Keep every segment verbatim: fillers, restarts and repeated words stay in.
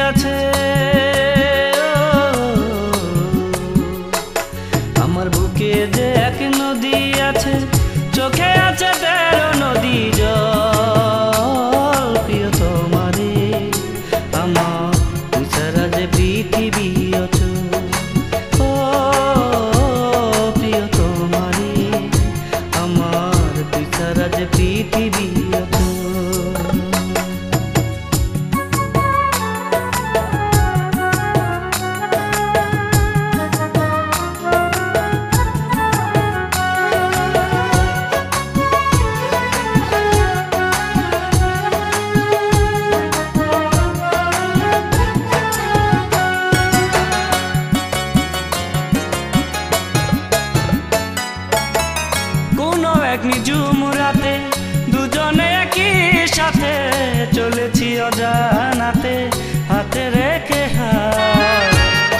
আছে, আমার বুকে যে এক নদী আছে, চোখে আছে তেরো নদী জল। প্রিয় তোমারে আমার, তুই ছাড়া যে পৃথিবী অচল। ও প্রিয় তোমারে আমার, তুই ছাড়া যে পৃথিবী অচল। নিঝুম রাতে দুজনে একই সাথে চলেছি অজানাতে, হাতে রেখে হাত।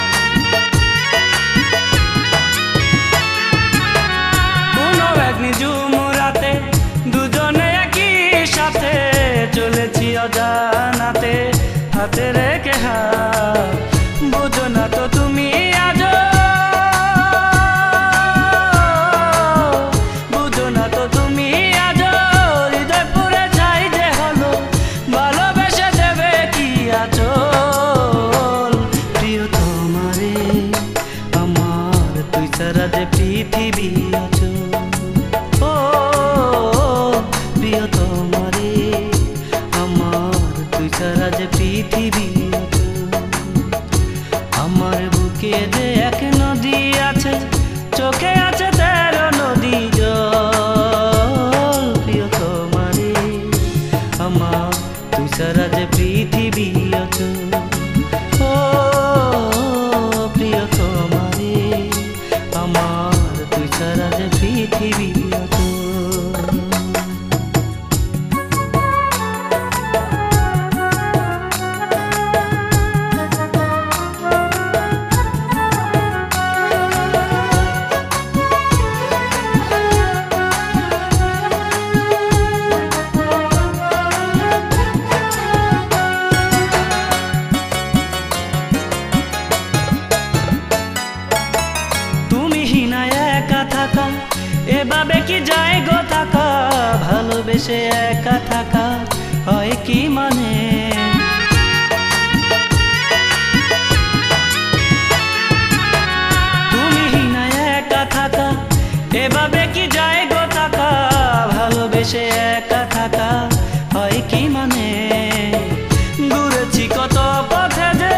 কোনো এক নিঝুম রাতে দুজনে একই সাথে চলেছি অজানাতে, হাতে রেখে হাত। বুঝো না তো তুমি আজও, পৃথিবী অচল। ও প্রিয় তোমারে আমার, তুই ছাড়া যে পৃথিবী অচল। আমার বুকে যে এক নদী আছে, চোখে আছে তেরো নদী জল। প্রিয় তোমারে আমার, তুই ছাড়া যে পৃথিবী অচল। ও প্রিয় তোমারে আমার, তুই ছাড়া যে পৃথিবী অচল। এভাবে কি যায় গো থাকা, ভালোবেসে একা থাকা হয় কি মানে? তুমি না একা থাকা, এভাবে কি যায় গো থাকা, ভালোবেসে একা থাকা হয় কি মানে? ঘুরেছি কত পথে যে,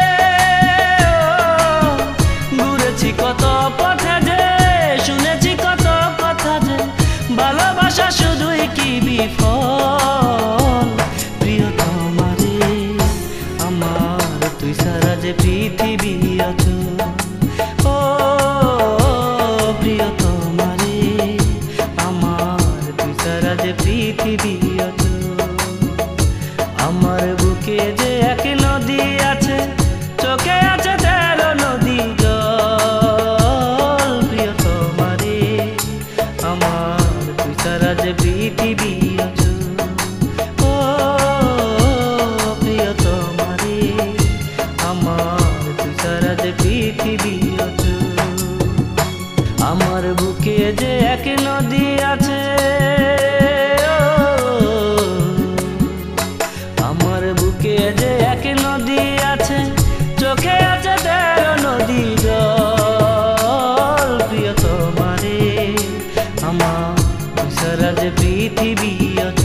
ঘুরেছি কত পথে যে, শুনেছি কত কথা যে, ভালোবাসা শুধুই কি বিফল। প্রিয় তোমারে আমার, তুই ছাড়া যে পৃথিবী অচল। ও প্রিয় তোমারে আমার, তুই ছাড়া যে পৃথিবী অচল। আমার বুকে যে এক নদী আছে, চোখে আছে তেরো নদী জল। প্রিয় তোমারে আমার, তুই ছাড়া যে পৃথিবী অচল। ও প্রিয় তোমারে আমার, তুই ছাড়া যে পৃথিবী অচল। আমার বুকে যে এক নদী আছে, আমার বুকে যে এক নদী আছে, চোখে আছে তেরো নদী জল। প্রিয় তোমারে আমার, তুই ছাড়া যে পৃথিবী অচল।